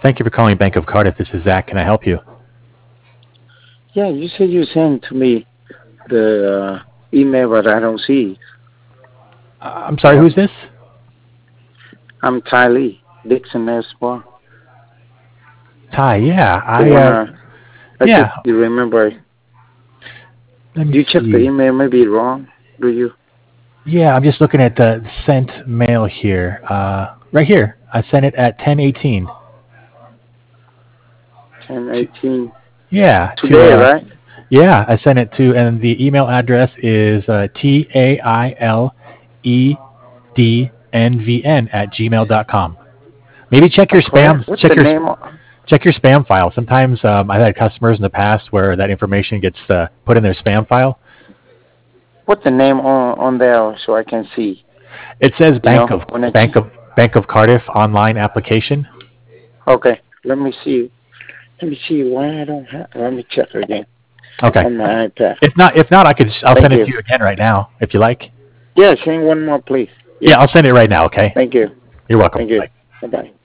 Thank you for calling Bank of Cardiff. This is Zach. Can I help you? Yeah, you said you sent to me the email, but I don't see. I'm sorry, who's this? I'm Ty Lee, Dixon Espoir. Ty, yeah. The one I just Yeah, you remember. let me You checked the see. email, maybe wrong. Do you? Yeah, I'm just looking at the sent mail here. Right here. I sent it at 10:18. 10:18 Yeah, today, right? yeah, I sent it to, and the email address is TAILEDNVN at gmail.com. Maybe check your Correct. spam. What's the name? Check your spam file. Sometimes I've had customers in the past where that information gets put in their spam file. What's the name on there so I can see? It says You know, when it's Bank of Cardiff online application. okay. Let me see. Let me see why I don't have. Let me check again Okay. on my iPad. If not, I'll Thank send it you. to you again right now if you like. Yeah, send one more, please. Yeah, Yeah. I'll send it right now. Okay. Thank you. You're welcome. Thank you. Bye. Bye bye.